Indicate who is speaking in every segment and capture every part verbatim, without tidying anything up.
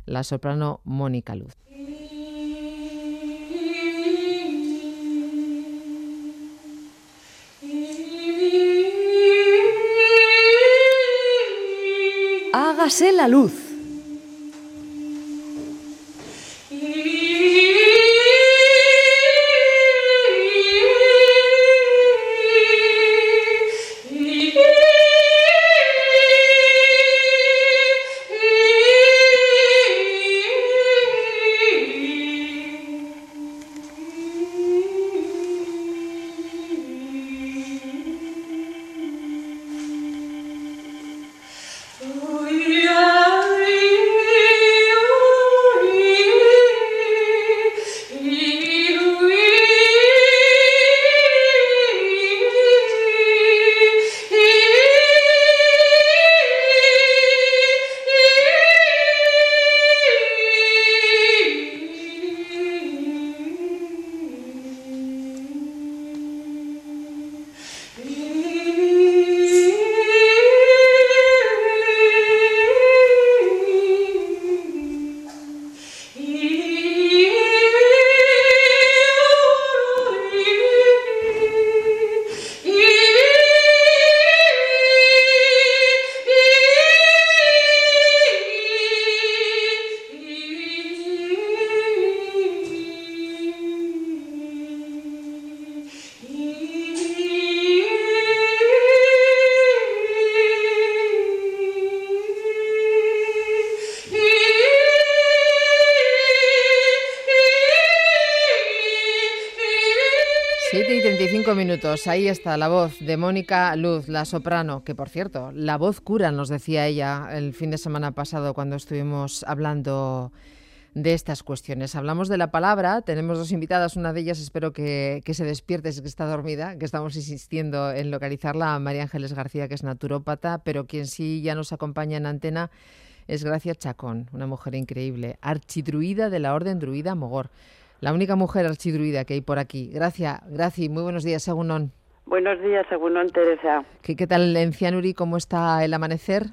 Speaker 1: la soprano Mónica Luz.
Speaker 2: Hágase la luz.
Speaker 1: siete y treinta y cinco minutos, ahí está la voz de Mónica Luz, la soprano, que por cierto, la voz cura, nos decía ella el fin de semana pasado cuando estuvimos hablando de estas cuestiones. Hablamos de la palabra, tenemos dos invitadas, una de ellas espero que, que se despierte, es que está dormida, que estamos insistiendo en localizarla, a María Ángeles García, que es naturópata, pero quien sí ya nos acompaña en antena es Gracia Chacón, una mujer increíble, archidruida de la Orden Druida Mogor. La única mujer archidruida que hay por aquí. Gracia, Graci, muy buenos días, Egunon.
Speaker 3: Buenos días, Egunon, Teresa.
Speaker 1: ¿Qué, qué tal en Cianuri? ¿Cómo está el amanecer?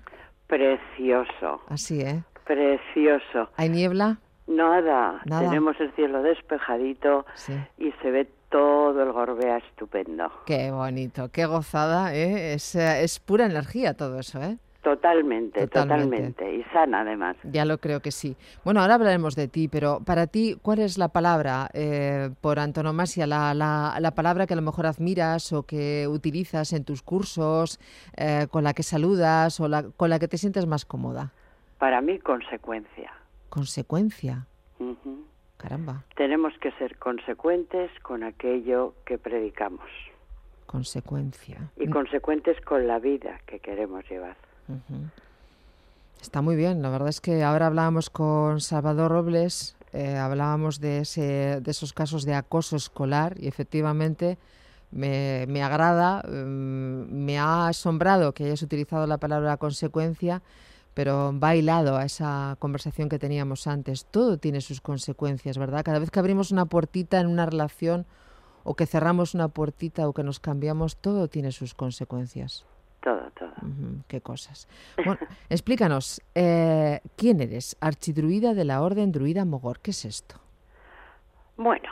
Speaker 3: Precioso.
Speaker 1: Así, ¿eh?
Speaker 3: Precioso.
Speaker 1: ¿Hay niebla?
Speaker 3: Nada.
Speaker 1: Nada.
Speaker 3: Tenemos el cielo despejadito, sí, y se ve todo el Gorbea estupendo.
Speaker 1: Qué bonito, qué gozada, ¿eh? Es, es pura energía todo eso, ¿eh?
Speaker 3: Totalmente, totalmente, totalmente. Y sana además.
Speaker 1: Ya lo creo que sí. Bueno, ahora hablaremos de ti, pero para ti, ¿cuál es la palabra, eh, por antonomasia, la, la, la palabra que a lo mejor admiras o que utilizas en tus cursos, eh, con la que saludas o la, con la que te sientes más cómoda?
Speaker 3: Para mí, consecuencia.
Speaker 1: ¿Consecuencia?
Speaker 3: Uh-huh.
Speaker 1: Caramba.
Speaker 3: Tenemos que ser consecuentes con aquello que predicamos.
Speaker 1: Consecuencia.
Speaker 3: Y consecuentes con la vida que queremos llevar.
Speaker 1: Uh-huh. Está muy bien, la verdad es que ahora hablábamos con Salvador Robles, eh, hablábamos de, ese, de esos casos de acoso escolar y efectivamente me, me agrada, um, me ha asombrado que hayas utilizado la palabra consecuencia, pero va hilado a esa conversación que teníamos antes. Todo tiene sus consecuencias, ¿verdad? Cada vez que abrimos una puertita en una relación o que cerramos una puertita o que nos cambiamos, todo tiene sus consecuencias.
Speaker 3: Todo, todo.
Speaker 1: Uh-huh, qué cosas. Bueno, explícanos, eh, ¿quién eres? Archidruida de la Orden Druida Mogor. ¿Qué es esto?
Speaker 3: Bueno,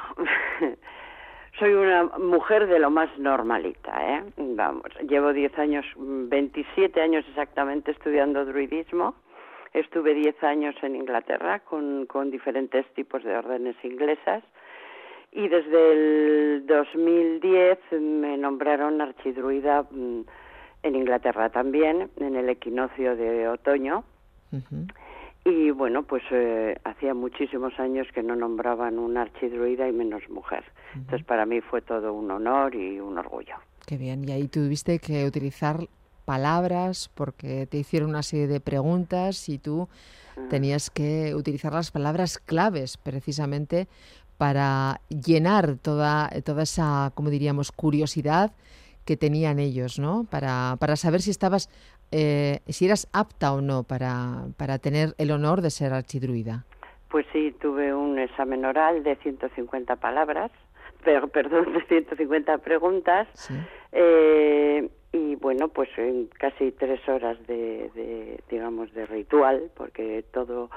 Speaker 3: soy una mujer de lo más normalita, ¿eh? Vamos, llevo diez años, veintisiete años exactamente estudiando druidismo. Estuve diez años en Inglaterra con, con diferentes tipos de órdenes inglesas. Y desde el dos mil diez me nombraron archidruida en Inglaterra también, en el equinoccio de otoño. Uh-huh. Y bueno, pues eh, hacía muchísimos años que no nombraban una archidruida y menos mujer. Uh-huh. Entonces para mí fue todo un honor y un orgullo.
Speaker 1: Qué bien, y ahí tuviste que utilizar palabras porque te hicieron una serie de preguntas y tú uh-huh. tenías que utilizar las palabras claves precisamente para llenar toda, toda esa, como diríamos, curiosidad que tenían ellos, ¿no? Para, para saber si estabas, eh, si eras apta o no para, para tener el honor de ser archidruida.
Speaker 3: Pues sí, tuve un examen oral de ciento cincuenta palabras, pero, perdón, de ciento cincuenta preguntas, sí. eh, y bueno, pues en casi tres horas de, de, digamos, de ritual, porque todo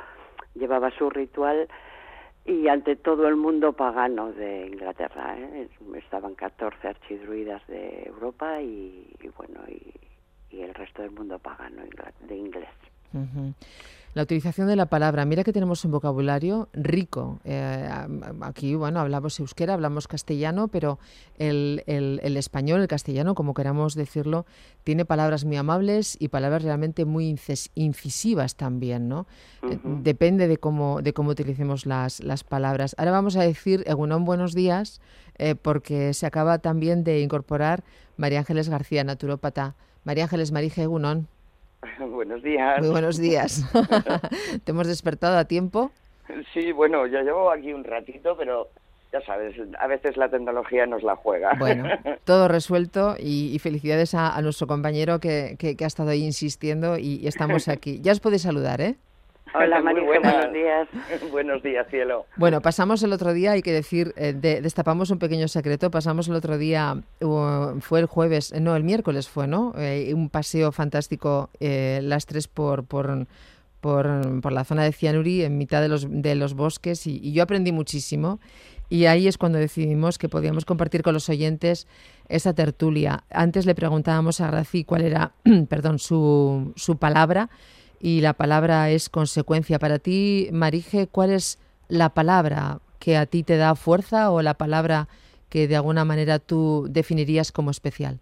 Speaker 3: llevaba su ritual, y ante todo el mundo pagano de Inglaterra, ¿eh? Estaban catorce archidruidas de Europa y, y bueno, y, y el resto del mundo pagano de inglés.
Speaker 1: Uh-huh. La utilización de la palabra, mira que tenemos un vocabulario rico. Eh, aquí, bueno, hablamos euskera, hablamos castellano, pero el, el, el español, el castellano, como queramos decirlo, tiene palabras muy amables y palabras realmente muy incis- incisivas también, ¿no? Uh-huh. Eh, depende de cómo, de cómo utilicemos las, las palabras. Ahora vamos a decir, Egunon, buenos días, eh, porque se acaba también de incorporar María Ángeles García, naturópata. María Ángeles, Marije, Egunon.
Speaker 4: Buenos días.
Speaker 1: Muy buenos días. ¿Te hemos despertado a tiempo?
Speaker 4: Sí, bueno, ya llevo aquí un ratito, pero ya sabes, a veces la tecnología nos la juega.
Speaker 1: Bueno, todo resuelto y, y felicidades a, a nuestro compañero que, que, que ha estado ahí insistiendo y, y estamos aquí. Ya os podéis saludar, ¿eh?
Speaker 3: Hola, María, buenos días.
Speaker 4: Buenos días, cielo.
Speaker 1: Bueno, pasamos el otro día, hay que decir, eh, de, destapamos un pequeño secreto, pasamos el otro día, uh, fue el jueves, no, el miércoles fue, ¿no? Eh, un paseo fantástico, eh, las tres por, por, por, por la zona de Cianuri, en mitad de los, de los bosques, y, y yo aprendí muchísimo. Y ahí es cuando decidimos que podíamos compartir con los oyentes esa tertulia. Antes le preguntábamos a Graci cuál era, perdón, su, su palabra, y la palabra es consecuencia. Para ti, Marije, ¿cuál es la palabra que a ti te da fuerza o la palabra que de alguna manera tú definirías como especial?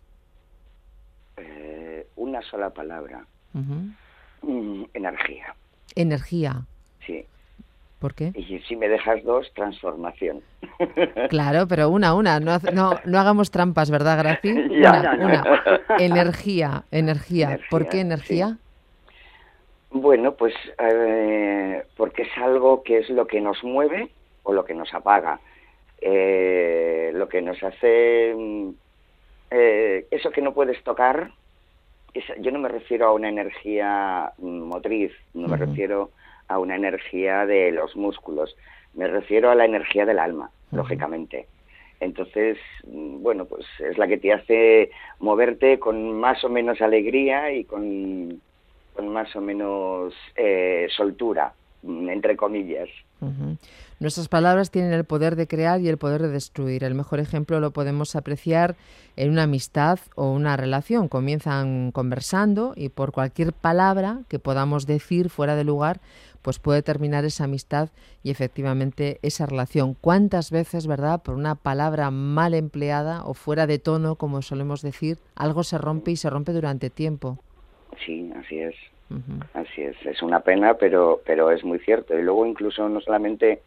Speaker 4: Eh, una sola palabra.
Speaker 1: Uh-huh.
Speaker 4: Mm, energía.
Speaker 1: Energía.
Speaker 4: Sí.
Speaker 1: ¿Por qué?
Speaker 4: Y si me dejas dos, transformación.
Speaker 1: Claro, pero una, una. No, no, no hagamos trampas, ¿verdad, Graci?
Speaker 4: Ya,
Speaker 1: una,
Speaker 4: no, no.
Speaker 1: una. Energía, energía.
Speaker 4: Energía,
Speaker 1: ¿Por qué energía?
Speaker 4: Sí. Bueno, pues eh, porque es algo que es lo que nos mueve o lo que nos apaga, eh, lo que nos hace, eh, eso que no puedes tocar. Es, yo no me refiero a una energía motriz, no me uh-huh. refiero a una energía de los músculos, me refiero a la energía del alma, uh-huh. lógicamente. Entonces, bueno, pues es la que te hace moverte con más o menos alegría y con... con más o menos eh, soltura, entre comillas.
Speaker 1: Uh-huh. Nuestras palabras tienen el poder de crear y el poder de destruir. El mejor ejemplo lo podemos apreciar en una amistad o una relación. Comienzan conversando y por cualquier palabra que podamos decir fuera de lugar, pues puede terminar esa amistad y efectivamente esa relación. ¿Cuántas veces, verdad, por una palabra mal empleada o fuera de tono, como solemos decir, algo se rompe y se rompe durante tiempo?
Speaker 4: Sí, así es,
Speaker 1: uh-huh.
Speaker 4: así es. Es una pena, pero pero es muy cierto. Y luego incluso no solamente,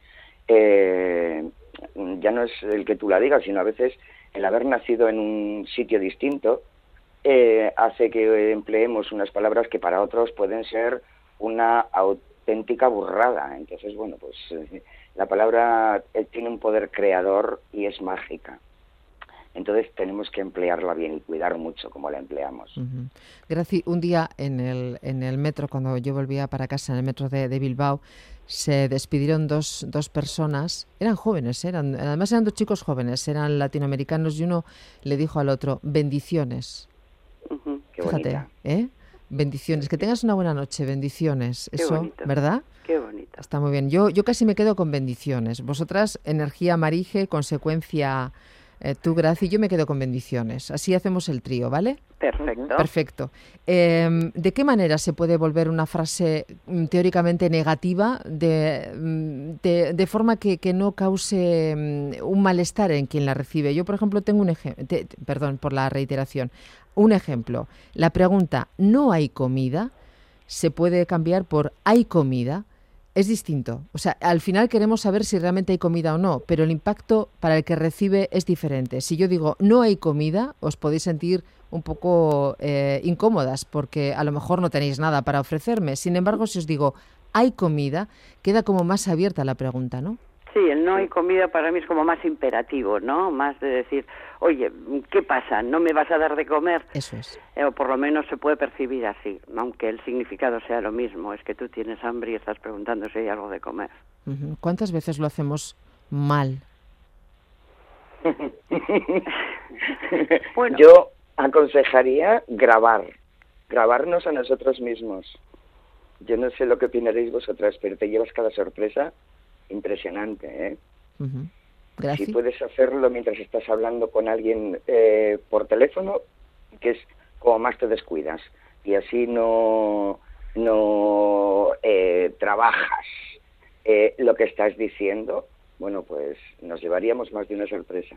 Speaker 4: eh, ya no es el que tú la digas, sino a veces el haber nacido en un sitio distinto eh, hace que empleemos unas palabras que para otros pueden ser una auténtica burrada. Entonces, bueno, pues eh, la palabra eh, tiene un poder creador y es mágica. Entonces tenemos que emplearla bien y cuidar mucho cómo la empleamos.
Speaker 1: Uh-huh. Graci, un día en el en el metro, cuando yo volvía para casa en el metro de, de Bilbao, se despidieron dos, dos personas, eran jóvenes, eran además eran dos chicos jóvenes, eran latinoamericanos, y uno le dijo al otro, bendiciones.
Speaker 4: Uh-huh. Qué
Speaker 1: Fíjate,
Speaker 4: bonita.
Speaker 1: ¿eh? Bendiciones, que tengas una buena noche, bendiciones.
Speaker 3: Qué
Speaker 1: Eso,
Speaker 3: bonito.
Speaker 1: ¿verdad?
Speaker 3: Qué bonito.
Speaker 1: Está muy bien. Yo, yo casi me quedo con bendiciones. Vosotras, energía Marije, consecuencia... Eh, tú, Graci, yo me quedo con bendiciones. Así hacemos el trío, ¿vale?
Speaker 3: Perfecto.
Speaker 1: Perfecto. Eh, ¿De qué manera se puede volver una frase mm, teóricamente negativa de, de, de forma que, que no cause mm, un malestar en quien la recibe? Yo, por ejemplo, tengo un ejemplo, perdón por la reiteración, un ejemplo. La pregunta ¿no hay comida? Se puede cambiar por ¿hay comida? Es distinto. O sea, al final queremos saber si realmente hay comida o no, pero el impacto para el que recibe es diferente. Si yo digo no hay comida, os podéis sentir un poco eh, incómodas porque a lo mejor no tenéis nada para ofrecerme. Sin embargo, si os digo hay comida, queda como más abierta la pregunta, ¿no?
Speaker 3: Sí, el no hay comida para mí es como más imperativo, ¿no? Más de decir, oye, ¿qué pasa? ¿No me vas a dar de comer?
Speaker 1: Eso es.
Speaker 3: Eh, o por lo menos se puede percibir así, aunque el significado sea lo mismo. Es que tú tienes hambre y estás preguntando si hay algo de comer.
Speaker 1: Uh-huh. ¿Cuántas veces lo hacemos mal?
Speaker 4: Bueno. Yo aconsejaría grabar, grabarnos a nosotros mismos. yo no sé lo que opinaréis vosotras, pero te llevas cada sorpresa impresionante, ¿eh?
Speaker 1: Uh-huh. Gracias.
Speaker 4: Si puedes hacerlo mientras estás hablando con alguien eh, por teléfono, que es como más te descuidas, y así no, no eh, trabajas eh, lo que estás diciendo, bueno, pues nos llevaríamos más de una sorpresa.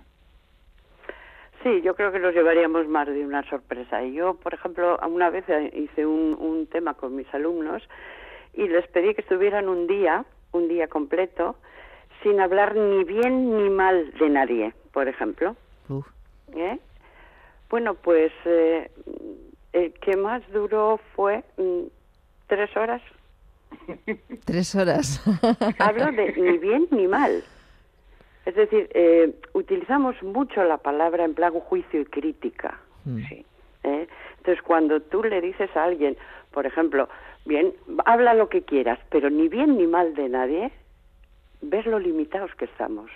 Speaker 3: Sí, yo creo que nos llevaríamos más de una sorpresa. Y yo, por ejemplo, una vez hice un, un tema con mis alumnos y les pedí que estuvieran un día, un día completo, sin hablar ni bien ni mal de nadie, por ejemplo.
Speaker 1: Uf.
Speaker 3: ¿Eh? Bueno, pues eh, el que más duró fue mm, tres horas.
Speaker 1: Tres horas.
Speaker 3: Hablo de ni bien ni mal. Es decir, eh, utilizamos mucho la palabra en plan juicio y crítica.
Speaker 1: Mm.
Speaker 3: Sí. ¿Eh? Entonces, cuando tú le dices a alguien, por ejemplo, bien, habla lo que quieras, pero ni bien ni mal de nadie, ves lo limitados que estamos.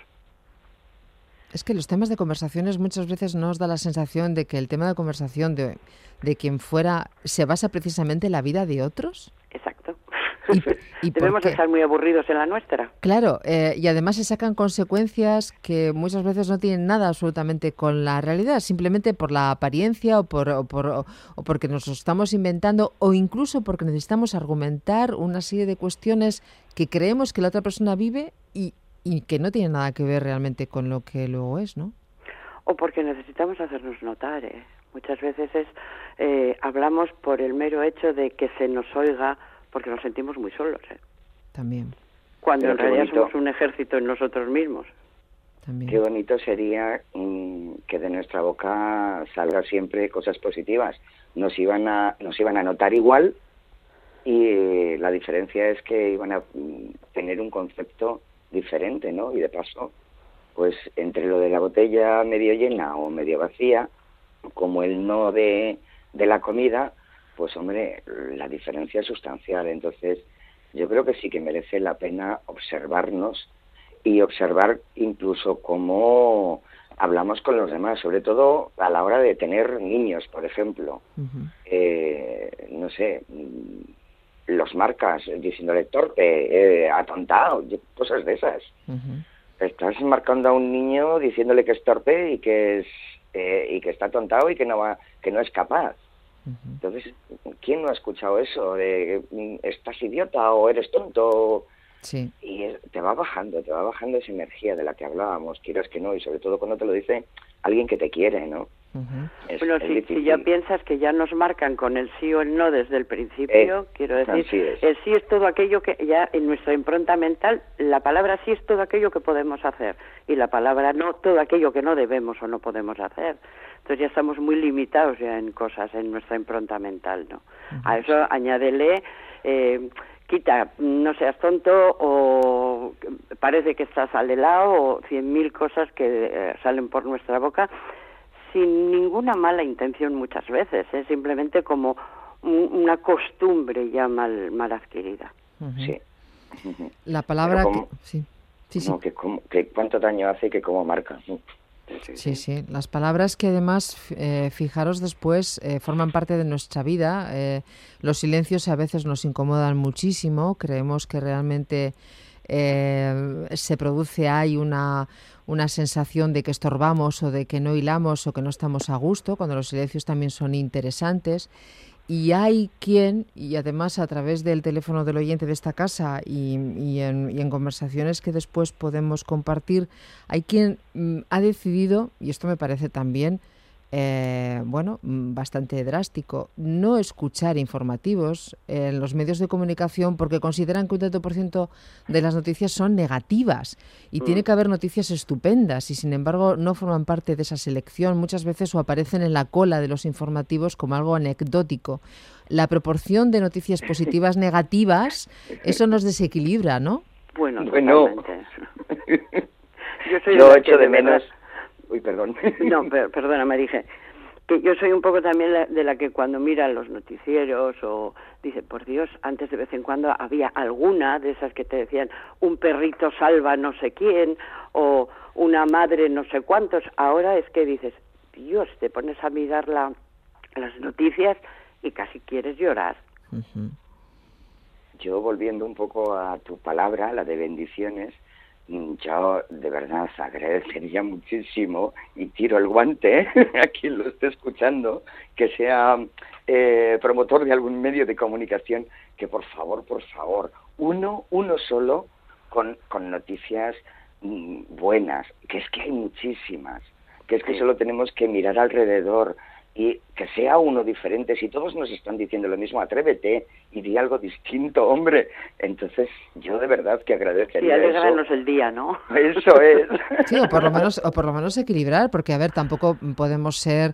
Speaker 1: Es que los temas de conversaciones muchas veces nos da la sensación de que el tema de conversación de, de quien fuera se basa precisamente en la vida de otros.
Speaker 3: Exacto.
Speaker 1: ¿Y, y
Speaker 3: Debemos estar muy aburridos en la nuestra.
Speaker 1: Claro, eh, y además se sacan consecuencias que muchas veces no tienen nada absolutamente con la realidad, simplemente por la apariencia o, por, o, por, o, o porque nos lo estamos inventando o incluso porque necesitamos argumentar una serie de cuestiones que creemos que la otra persona vive y, y que no tienen nada que ver realmente con lo que luego es, ¿no?
Speaker 3: O porque necesitamos hacernos notar, ¿eh? Muchas veces es eh, hablamos por el mero hecho de que se nos oiga, porque nos sentimos muy solos, ¿eh?
Speaker 1: También.
Speaker 3: Cuando
Speaker 4: Pero
Speaker 3: en
Speaker 4: qué
Speaker 3: realidad
Speaker 4: bonito.
Speaker 3: somos un ejército en nosotros mismos.
Speaker 1: También.
Speaker 4: Qué bonito sería mmm, que de nuestra boca salga siempre cosas positivas. Nos iban a, nos iban a notar igual y eh, la diferencia es que iban a mm, tener un concepto diferente, ¿no? Y de paso, pues entre lo de la botella medio llena o medio vacía, como el no de, de la comida, pues hombre, la diferencia es sustancial. Entonces, yo creo que sí que merece la pena observarnos y observar incluso cómo hablamos con los demás, sobre todo a la hora de tener niños, por ejemplo.
Speaker 1: Uh-huh.
Speaker 4: Eh, no sé, los marcas diciéndole torpe, eh, atontado, cosas de esas.
Speaker 1: Uh-huh.
Speaker 4: Estás marcando a un niño diciéndole que es torpe y que es eh, y que está atontado y que no va, que no es capaz.
Speaker 1: Uh-huh.
Speaker 4: Entonces, ¿quién no ha escuchado eso de estás idiota o eres tonto?
Speaker 1: Sí.
Speaker 4: Y es, te va bajando, te va bajando esa energía de la que hablábamos, quieras que no, y sobre todo cuando te lo dice alguien que te quiere, ¿no?
Speaker 1: Uh-huh.
Speaker 4: Es,
Speaker 3: Bueno,
Speaker 4: es
Speaker 3: si,
Speaker 4: difícil.
Speaker 3: si ya piensas que ya nos marcan con el sí o el no desde el principio,
Speaker 4: Eh,
Speaker 3: quiero decir,
Speaker 4: así es.
Speaker 3: el sí es todo aquello que ya en nuestra impronta mental, la palabra sí es todo aquello que podemos hacer y la palabra no, todo aquello que no debemos o no podemos hacer. Entonces ya estamos muy limitados ya en cosas, en nuestra impronta mental, ¿no? Uh-huh. A eso añádele, eh, quita, no seas tonto o parece que estás al helado o cien mil cosas que eh, salen por nuestra boca sin ninguna mala intención muchas veces, es ¿eh? Simplemente como un, una costumbre ya mal, mal adquirida.
Speaker 1: Uh-huh.
Speaker 4: Sí.
Speaker 1: La palabra
Speaker 4: como,
Speaker 1: que... Sí, sí, sí.
Speaker 4: No, que, como, que cuánto daño hace y que cómo marca.
Speaker 1: Sí, sí, sí. Las palabras que además, eh, fijaros después, eh, forman parte de nuestra vida. Eh, los silencios a veces nos incomodan muchísimo. Creemos que realmente eh, se produce ahí una, una sensación de que estorbamos o de que no hilamos o que no estamos a gusto, cuando los silencios también son interesantes. Y hay quien, y además a través del teléfono del oyente de esta casa y, y, en, y en conversaciones que después podemos compartir, hay quien mm, ha decidido, y esto me parece también, eh, bueno, bastante drástico, no escuchar informativos en los medios de comunicación porque consideran que un tanto por ciento de las noticias son negativas y mm. tiene que haber noticias estupendas y sin embargo no forman parte de esa selección muchas veces o aparecen en la cola de los informativos como algo anecdótico. La proporción de noticias positivas negativas, eso nos desequilibra, ¿no?
Speaker 3: Bueno,
Speaker 4: bueno.
Speaker 3: Yo soy
Speaker 4: Yo echo de menos... Uy, perdón.
Speaker 3: No, per, perdona, Marije. Que yo soy un poco también la, de la que cuando mira los noticieros o dice, por Dios, antes de vez en cuando había alguna de esas que te decían un perrito salva no sé quién o una madre no sé cuántos. Ahora es que dices, Dios, te pones a mirar la, las noticias y casi quieres llorar.
Speaker 1: Uh-huh.
Speaker 4: yo volviendo un poco a tu palabra, la de bendiciones, yo de verdad agradecería muchísimo y tiro el guante a quien lo esté escuchando, que sea eh, promotor de algún medio de comunicación, que por favor, por favor, uno, uno solo con, con noticias mm, buenas, que es que hay muchísimas, que es que solo tenemos que mirar alrededor y que sea uno diferente. Si todos nos están diciendo lo mismo, atrévete y di algo distinto, hombre. Entonces, yo de verdad que agradecería
Speaker 3: y alegrarnos
Speaker 4: eso.
Speaker 3: el día, ¿no?
Speaker 4: Eso es.
Speaker 1: Sí, o por lo menos, o por lo menos equilibrar, porque a ver, tampoco podemos ser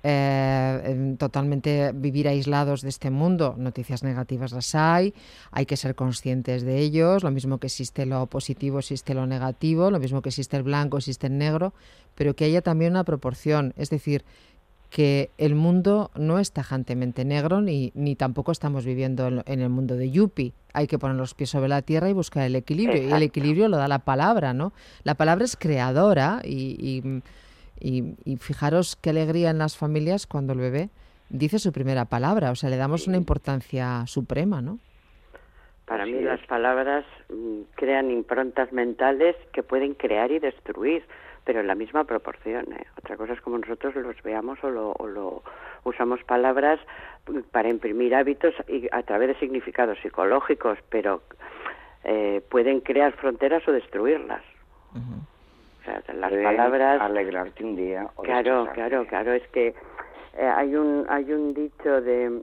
Speaker 1: eh, totalmente vivir aislados de este mundo. Noticias negativas las hay, hay que ser conscientes de ellos. Lo mismo que existe lo positivo, existe lo negativo. Lo mismo que existe el blanco, existe el negro, pero que haya también una proporción. Es decir, que el mundo no es tajantemente negro, ni, ni tampoco estamos viviendo en, en el mundo de Yuppie. Hay que poner los pies sobre la tierra y buscar el equilibrio. Exacto. Y el equilibrio lo da la palabra, ¿no? La palabra es creadora y, y, y, y fijaros qué alegría en las familias cuando el bebé dice su primera palabra. O sea, le damos una importancia suprema, ¿no?
Speaker 3: Para mí las palabras mm, crean improntas mentales que pueden crear y destruir, pero en la misma proporción, ¿eh? Otra cosa es como nosotros los veamos o lo, o lo usamos palabras para imprimir hábitos y a través de significados psicológicos, pero eh, pueden crear fronteras o destruirlas. Uh-huh. O sea, las
Speaker 4: pueden
Speaker 3: palabras...
Speaker 4: alegrarte un día o
Speaker 3: Claro, claro, claro. Es que eh, hay un hay un dicho de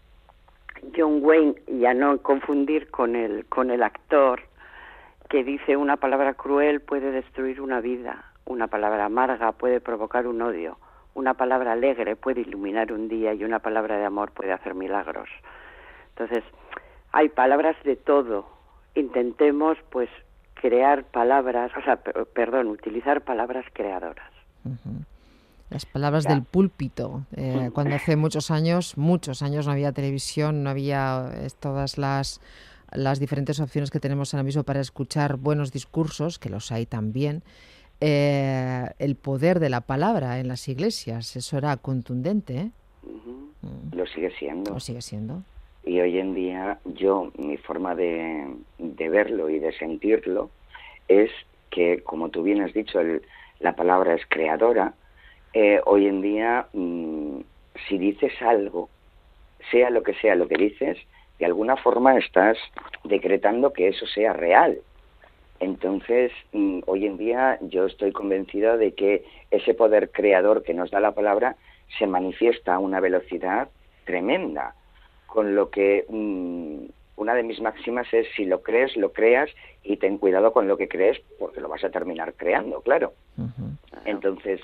Speaker 3: John Wayne, y a no confundir con el con el actor, que dice: una palabra cruel puede destruir una vida. Una palabra amarga puede provocar un odio, una palabra alegre puede iluminar un día y una palabra de amor puede hacer milagros. Entonces, hay palabras de todo. Intentemos, pues, crear palabras, o sea, p- perdón, utilizar palabras creadoras.
Speaker 1: Uh-huh. Las palabras
Speaker 3: ya.
Speaker 1: del púlpito. Eh, cuando hace muchos años, muchos años no había televisión, no había eh, todas las, las diferentes opciones que tenemos ahora mismo para escuchar buenos discursos, que los hay también. Eh, el poder de la palabra en las iglesias, eso era contundente, ¿eh?
Speaker 4: Uh-huh. Mm. Lo sigue siendo.
Speaker 1: Lo sigue siendo.
Speaker 4: Y hoy en día yo, mi forma de, de verlo y de sentirlo es que, como tú bien has dicho, el, la palabra es creadora. Eh, hoy en día, mmm, si dices algo, sea lo que sea lo que dices, de alguna forma estás decretando que eso sea real. Entonces, mmm, hoy en día yo estoy convencida de que ese poder creador que nos da la palabra se manifiesta a una velocidad tremenda, con lo que mmm, una de mis máximas es: si lo crees, lo creas, y ten cuidado con lo que crees, porque lo vas a terminar creando, claro. Uh-huh. Entonces,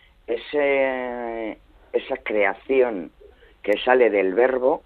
Speaker 4: ese, esa creación que sale del verbo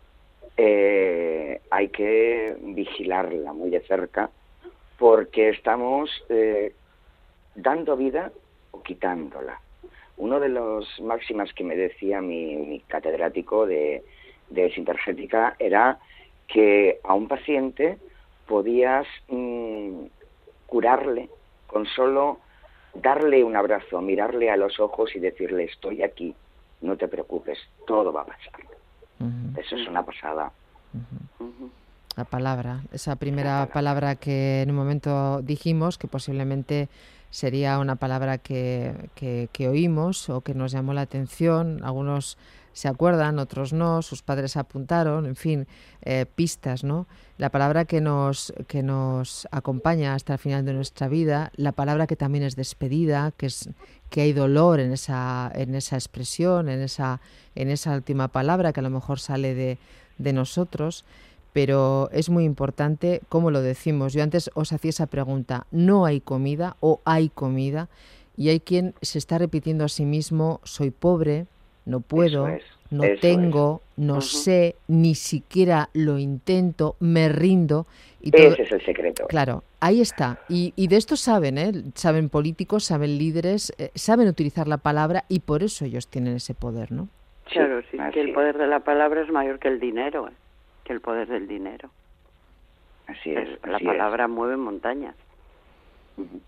Speaker 4: eh, hay que vigilarla muy de cerca, porque estamos eh, dando vida o quitándola. Uno de los máximas que me decía mi, mi catedrático de, de sintergética era que a un paciente podías mmm, curarle con solo darle un abrazo, mirarle a los ojos y decirle: estoy aquí, no te preocupes, todo va a pasar. Uh-huh. Eso es una pasada.
Speaker 1: Uh-huh. Uh-huh. La palabra, esa primera palabra que en un momento dijimos que posiblemente sería una palabra que, que, que oímos o que nos llamó la atención. Algunos se acuerdan, otros no, sus padres apuntaron, en fin, eh, pistas, ¿no? La palabra que nos, que nos acompaña hasta el final de nuestra vida, la palabra que también es despedida, que es que hay dolor en esa, en esa expresión, en esa, en esa última palabra que a lo mejor sale de, de nosotros. Pero es muy importante cómo lo decimos. Yo antes os hacía esa pregunta: ¿no hay comida o hay comida? Y hay quien se está repitiendo a sí mismo: soy pobre, no puedo,
Speaker 4: es,
Speaker 1: no tengo, es. no uh-huh. sé, ni siquiera lo intento, me rindo. Y todo...
Speaker 4: Ese es el secreto.
Speaker 1: Claro, ahí está. Y, y de esto saben, ¿eh? Saben políticos, saben líderes, eh, saben utilizar la palabra, y por eso ellos tienen ese poder, ¿no?
Speaker 3: Claro, sí, sí que el poder de la palabra es mayor que el dinero, ¿eh? Que el poder del dinero.
Speaker 4: Así es.
Speaker 3: La
Speaker 4: así
Speaker 3: palabra
Speaker 4: es.
Speaker 3: mueve montañas.
Speaker 4: Uh-huh.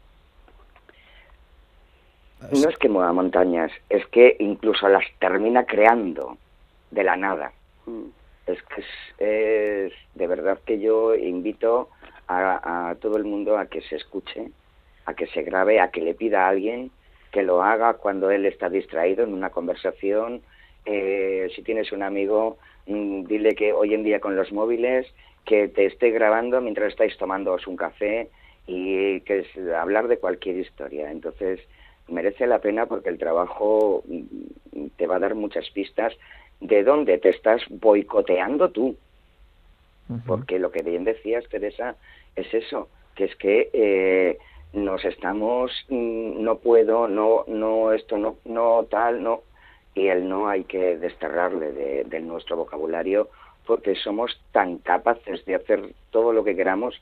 Speaker 4: No es que mueva montañas, es que incluso las termina creando de la nada. Mm. es que es, es de verdad que yo invito a, a todo el mundo a que se escuche, a que se grabe, a que le pida a alguien que lo haga cuando él está distraído en una conversación. Eh, si tienes un amigo, mmm, dile que hoy en día con los móviles que te esté grabando mientras estáis tomándoos un café, y que es hablar de cualquier historia. Entonces merece la pena porque el trabajo te va a dar muchas pistas de dónde te estás boicoteando tú. Uh-huh. Porque lo que bien decías, Teresa, es eso, que es que eh, nos estamos, no puedo, no, no, esto no, no tal, no, y el no hay que desterrarle de, de nuestro vocabulario, porque somos tan capaces de hacer todo lo que queramos.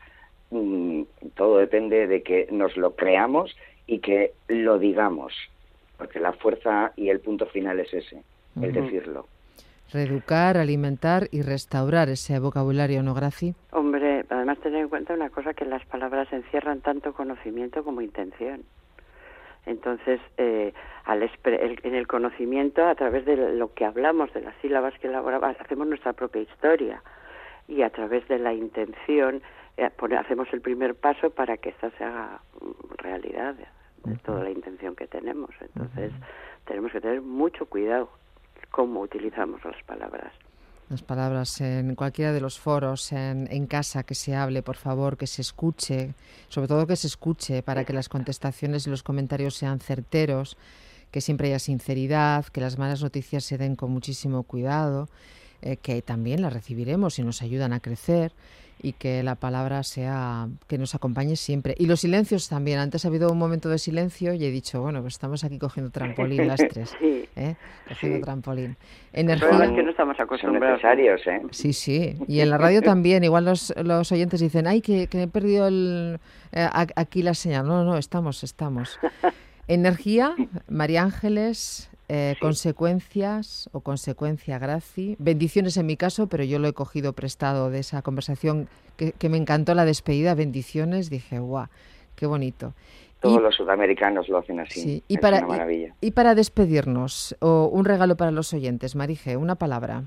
Speaker 4: Todo depende de que nos lo creamos y que lo digamos, porque la fuerza y el punto final es ese, uh-huh. el decirlo.
Speaker 1: Reeducar, alimentar y restaurar ese vocabulario, ¿no, Graci?
Speaker 3: Hombre, además tener en cuenta una cosa, que las palabras encierran tanto conocimiento como intención. Entonces, eh, al el, en el conocimiento, a través de lo que hablamos, de las sílabas que elaboramos, hacemos nuestra propia historia, y a través de la intención hacemos el primer paso para que esta se haga realidad, de toda la intención que tenemos. Entonces, uh-huh. tenemos que tener mucho cuidado cómo utilizamos las palabras.
Speaker 1: Las palabras en cualquiera de los foros, en, en casa, que se hable, por favor, que se escuche, sobre todo que se escuche, para que las contestaciones y los comentarios sean certeros, que siempre haya sinceridad, que las malas noticias se den con muchísimo cuidado, eh, que también las recibiremos y nos ayudan a crecer, y que la palabra sea, que nos acompañe siempre. Y los silencios también. Antes ha habido un momento de silencio y he dicho, bueno, pues estamos aquí cogiendo trampolín las tres.
Speaker 3: Sí.
Speaker 1: ¿eh? Cogiendo sí. trampolín.
Speaker 3: Energía. Son, es que no estamos acostumbrados.
Speaker 4: Son necesarios, ¿eh?
Speaker 1: Sí, sí. Y en la radio también. Igual los, los oyentes dicen, ay, que, que he perdido el, eh, aquí la señal. No, no, estamos, estamos. Energía, María Ángeles... Eh, sí. Consecuencias o consecuencia, Graci. Bendiciones en mi caso, pero yo lo he cogido prestado de esa conversación que, que me encantó, la despedida. Bendiciones, dije, guau, qué bonito.
Speaker 4: Todos
Speaker 1: y,
Speaker 4: los sudamericanos lo hacen así.
Speaker 1: Sí, y,
Speaker 4: es
Speaker 1: para,
Speaker 4: una maravilla.
Speaker 1: Y, y para despedirnos, o un regalo para los oyentes, Marije, una palabra.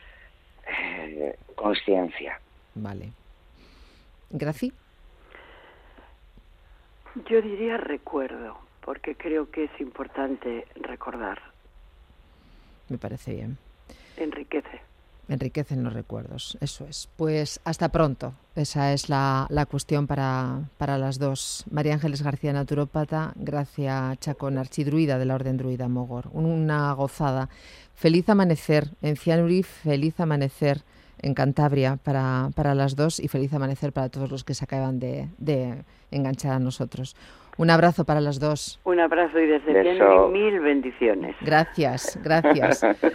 Speaker 4: Eh, Consciencia.
Speaker 1: Vale. Graci.
Speaker 3: Yo diría recuerdo, porque creo que es importante recordar.
Speaker 1: Me parece bien.
Speaker 3: Enriquece.
Speaker 1: Enriquecen los recuerdos, eso es. Pues hasta pronto. Esa es la, la cuestión para, para las dos. María Ángeles García, naturópata, Gracia Chacón, archidruida de la Orden Druida Mogor. Una gozada. Feliz amanecer en Cianuri, feliz amanecer en Cantabria para, para las dos, y feliz amanecer para todos los que se acaban de, de enganchar a nosotros. Un abrazo para las dos.
Speaker 3: Un abrazo y desde Cianuri mil bendiciones.
Speaker 1: Gracias, gracias.